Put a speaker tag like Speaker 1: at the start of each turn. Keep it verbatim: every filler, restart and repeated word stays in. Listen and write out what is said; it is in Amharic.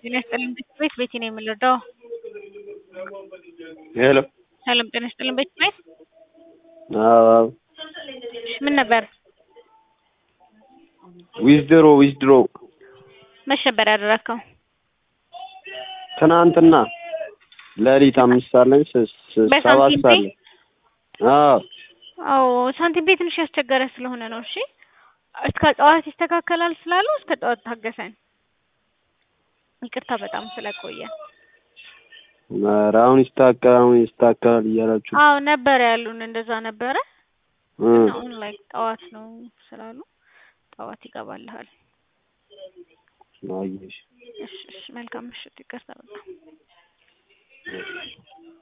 Speaker 1: ጤና ይስጥልኝ ቤት ቤቴ ነው የምልረዳው።
Speaker 2: ሄሎ
Speaker 1: ሰላም ጤና ይስጥልኝ ቤት ቤት
Speaker 2: አዎ
Speaker 1: ምን ነበር?
Speaker 2: ዊዝድሮ ዊዝድሮ
Speaker 1: መች ነበር ያደረከው?
Speaker 2: ትናንትና ለሊት አምስት ሰዓት ላይ ሰባት ሰዓት ላይ አዎ
Speaker 1: አዎ ሳንቲም ቤት ትንሽ ያስቸገረ ስለሆነ ነው። እሺ እስከ ጠዋት ይስተካከላል ስላሉ እስከ ጠዋት ታገሰን። ይቅርታ በጣም ስለቆየ።
Speaker 2: አሁን ይስተካከላል አሁን ይስተካከላል እያላችሁ
Speaker 1: አዎ ነበር ያሉን እንደዛ ነበረ። አሁን ላይ ጠዋት ነው ስላሉ ጠዋት ይገባልሃል።
Speaker 2: አየሽ
Speaker 1: እሺ እሺ መልካም ምሽት። ይቅርታ በጣም